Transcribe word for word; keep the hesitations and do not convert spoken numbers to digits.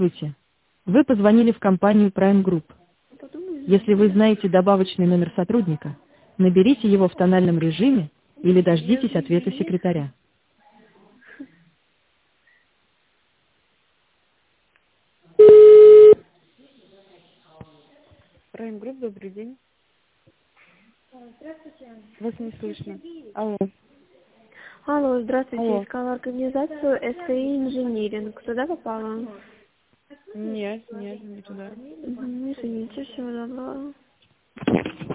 Здравствуйте. Вы позвонили в компанию Prime Group. Если вы знаете добавочный номер сотрудника, наберите его в тональном режиме или дождитесь ответа секретаря. Prime Group, добрый день. Здравствуйте. Вас не слышно. Алло. Алло, здравствуйте. Алло. Искала организацию СКИ Инжиниринг. Туда попала? Нет, нет, не туда. Мгм, извините, всего доброго.